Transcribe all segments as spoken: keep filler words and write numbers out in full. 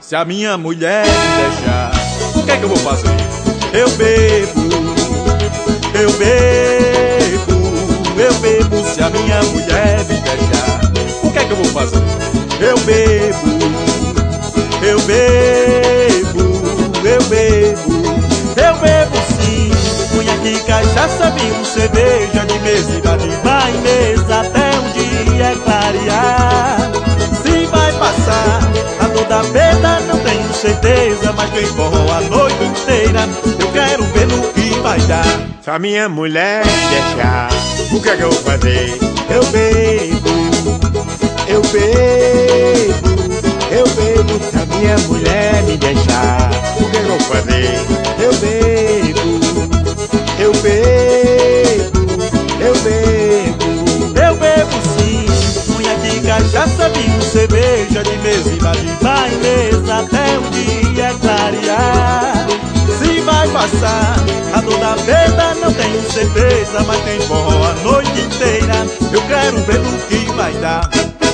Se a minha mulher me deixar, o que é que eu vou fazer? Eu bebo, eu bebo, eu bebo. Se a minha mulher me deixar, o que é que eu vou fazer? Eu bebo, eu bebo, eu bebo, eu bebo sim. Cunhaque, cachaça, vinho, cerveja, de mesa e de bar em mesa até o dia clarear. Se vai passar a dor da perda não tenho certeza, mas quem forró a noite inteira eu quero ver no que vai dar. Se a minha mulher me deixar, o que é que eu vou fazer? Eu bebo, eu bebo, eu bebo. Se a minha mulher me deixar, o que é que eu vou fazer? Eu bebo, eu bebo, eu bebo, eu bebo sim. Cunhaque, cachaça, vinho, cerveja, de mesa e de bar em mesa até o dia clarear. Se vai passar a dor da perda não tenho certeza, mas tem forró a noite inteira eu quero ver no que vai dar.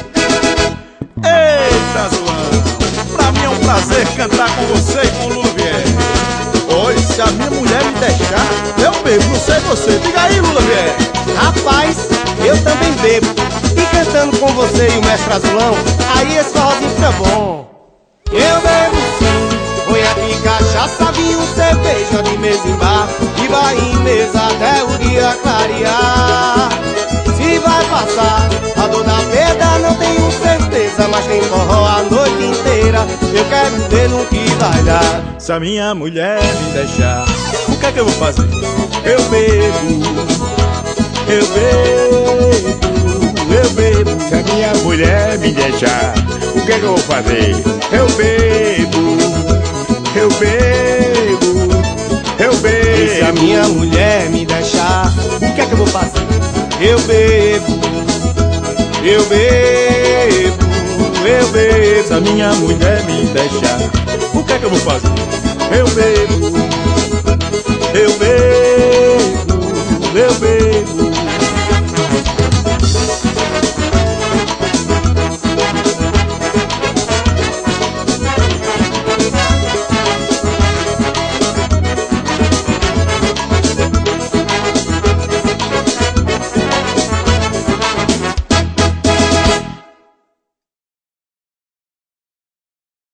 Eita, João, pra mim é um prazer cantar com você e com o Lula Vieira. Oi, se a minha mulher me deixar, eu bebo, não sei você. Diga aí, Lula Vieira. Rapaz, eu também bebo. E cantando com você e o mestre Azulão, aí esse forrozinho fica bom. Eu bebo sim, cunhaque, cachaça, vinho, cerveja, de mesa em bar, de bar em mesa até o dia clarear. Se vai passar a dor da perda não tenho certeza, mas tem forró a noite inteira eu quero ver no que vai dar. Se a minha mulher me deixar, o que é que eu vou fazer? Eu bebo, eu bebo, eu bebo. Se a minha mulher me deixar, o que é que eu vou fazer? Eu bebo, eu bebo, eu bebo. E se a minha mulher me deixar, o que é que eu vou fazer? Eu bebo, eu bebo, eu bebo. Se a minha mulher me deixar, o que é que eu vou fazer? Eu bebo, eu bebo, eu bebo.